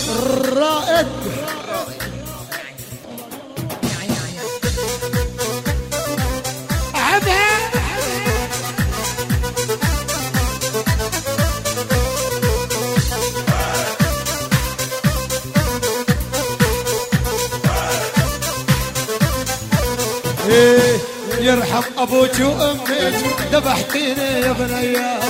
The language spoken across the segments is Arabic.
الرائد يرحم ابوك وامك ذبحتيني يا بنيا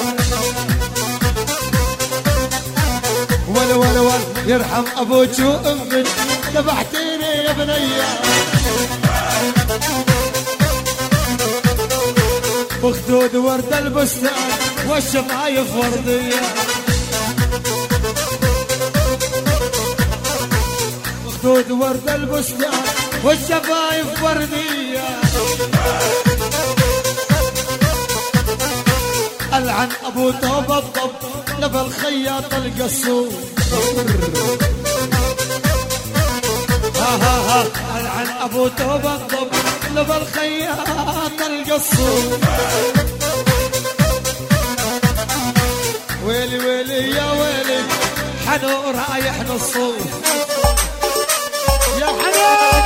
ولا ولا ولا يرحم ابوك وامك ذبحتيني يا بنيا بخدود ورد البستان والشفايف ورديه بخدود ورد البستان والشفايف ورديه العن ابو توب الضب لبى الخياط القصور ها العن ابو توب الضب لبى الخياط القصور ويلي ويلي يا ويلي حنو رايح نصور يا حنو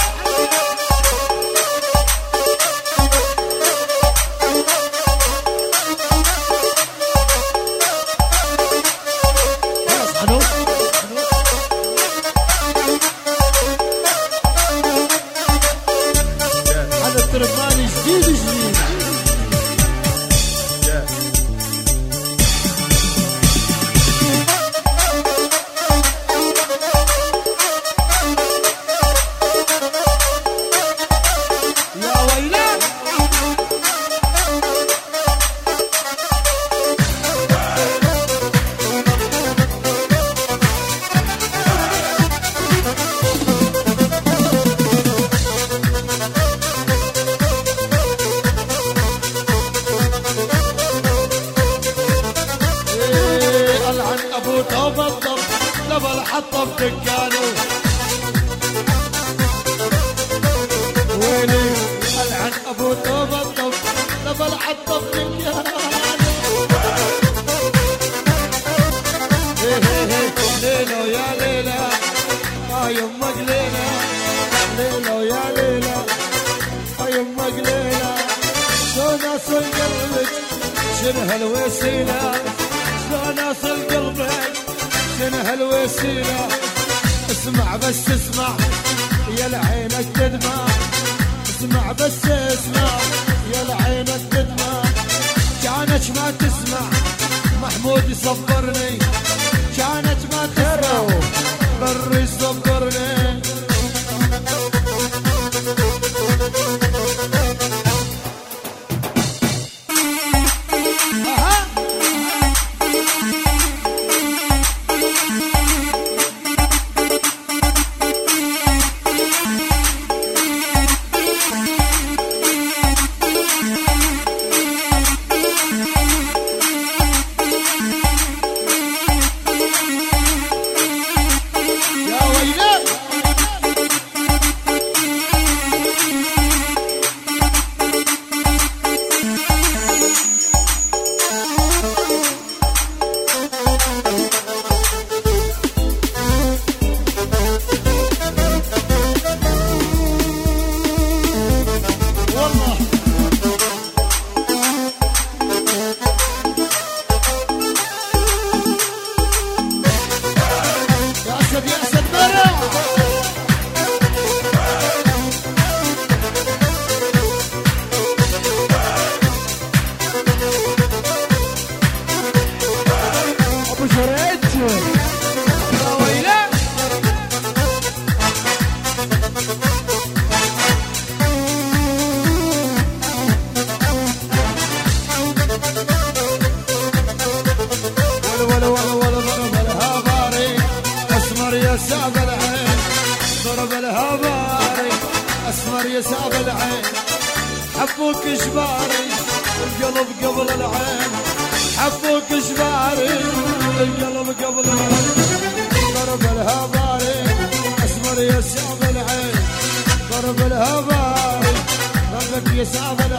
ترباني جديد جديد يا ويلك ابو توب الضب لبى الحطه بدكانه ويلي العن ابو توب الضب لبى الحطه بدكانه ليلو يا ليلى يمك ليلى ليلو يا ليلى يمك ليلى شو ناس قلبك شنو هالوسيله شلون اصل قلبك شنو هالوسيله اسمع بس اسمع يا لعينك تدمع اسمع بس اسمع يا لعينك تدمع كانت ما تسمع محمود يصبرني كانت ما تسمع بر يصبرني يساب العين ضرب الهباري اسمر يساب العين حبوك جباري القلب قبل العين حبوك جباري القلب قبل العين ضرب الهباري اسمر يساب العين ضرب الهباري ضربك يساب العين